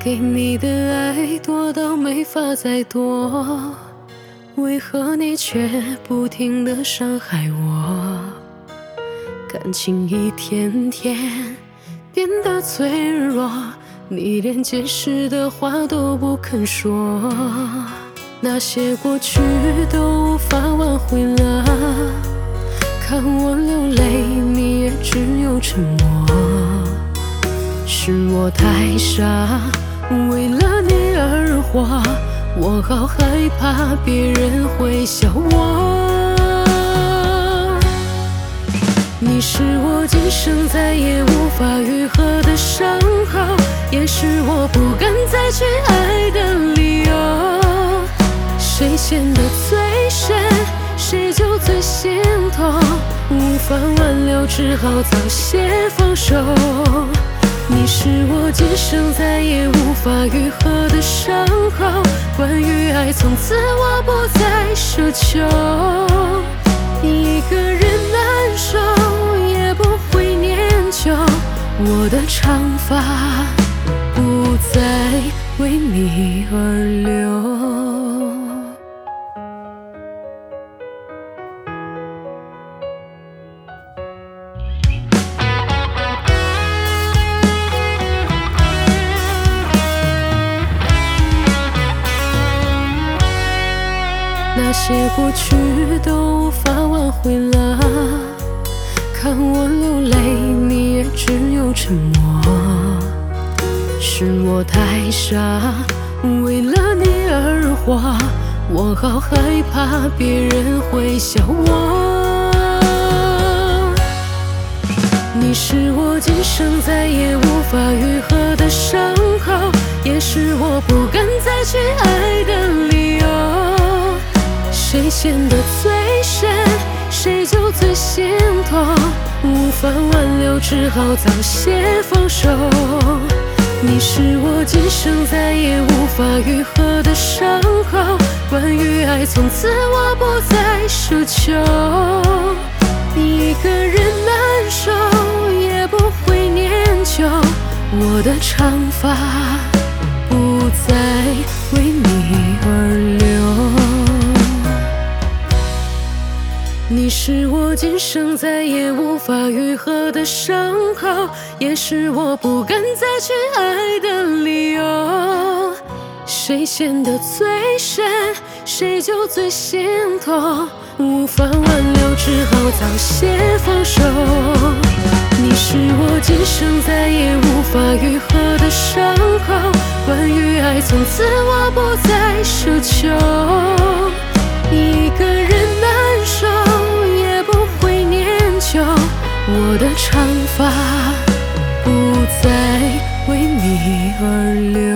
给你的爱多到没法再多，为何你却不停地伤害我？感情一天天变得脆弱，你连解释的话都不肯说，那些过去都无法挽回了。看我流泪，你也只有沉默。是我太傻，为了你而活，我好害怕别人会笑我。你是我今生再也无法愈合的伤口，也是我不敢再去爱的理由。谁陷得最深，谁就最心痛，无法挽留，只好早些放手。你是我今生再也无法愈合的伤口，关于爱，从此我不再奢求。一个人难受，也不会念旧，我的长发不再为你而留。那些过去都无法挽回了，看我流泪，你也只有沉默。是我太傻，为了你而活，我好害怕别人会笑我。你是我今生再也无法愈合的伤口，也是我不敢再去爱的理由。谁陷得最深，谁就最心痛，无法挽留，只好早些放手。你是我今生再也无法愈合的伤口，关于爱，从此我不再奢求。一个人难受，也不会念旧，我的长发不再为你而留。你是我今生再也无法愈合的伤口，也是我不敢再去爱的理由。谁陷得最深，谁就最心痛，无法挽留，只好早些放手。你是我今生再也无法愈合的伤口，关于爱，从此我不再奢求。一个人难受，也不会念旧，我的长发不再为你而留。